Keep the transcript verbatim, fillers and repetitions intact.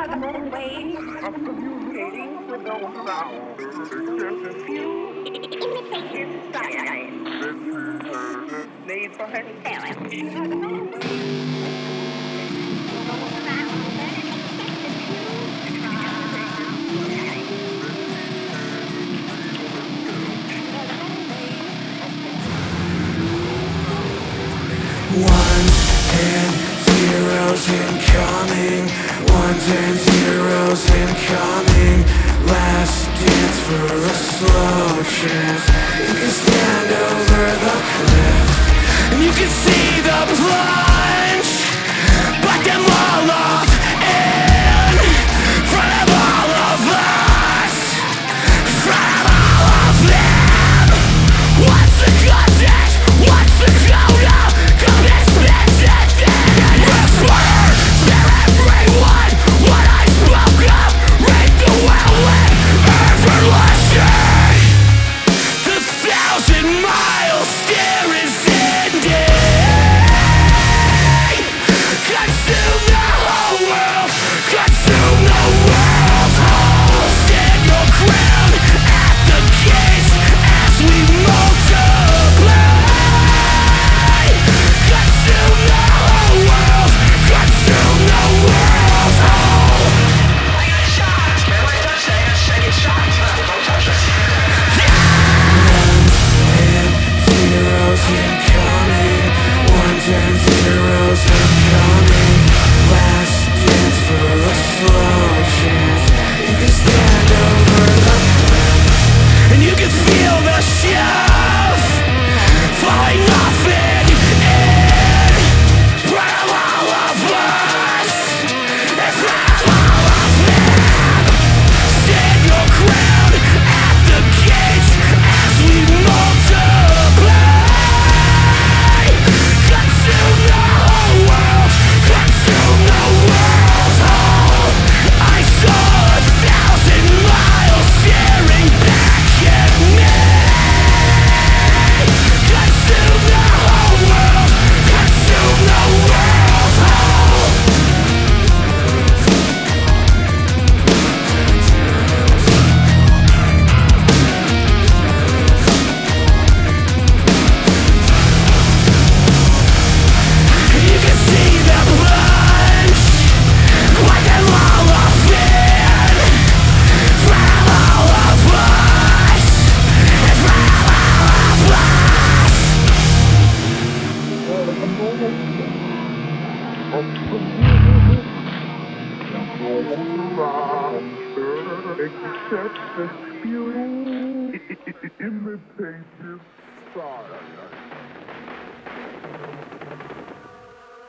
no way of communicating with those around. Just a few imitative signs made for her parents. She had no way of communicating with those around her except a few imitative Ones and zeros incoming. Ones and zeros incoming. Last dance for a slow chance. You can stand over the cliff and you can see the plunge. But them all off in front of all of us, in front of all of them. What's the context? What's the coda? Come and spit it in. Whisper to everyone what I spoke of. Read the well-lit everlasting. The thousand miles stare is ending. Consume the whole world. Consume the world whole. Stand your ground at the gates as we multiply. Consume the whole world. Consume the world whole. 来个下子，没问这谁谁上车，都上是谁。 Zeros incoming. Ones and zeros incoming. Last dance for a slow chance. You can stand over the cliff and you can feel the shove falling off it in front of all of us, in front of all of them. Stand your ground at the gates as we multiply. Consume the whole world. Consume the world whole. I saw a thousand miles staring back at me. Consume the whole world. Consume the world whole. You can see the plunge. What them all off in front of all of us, in front of all of us. except a few imitative signs.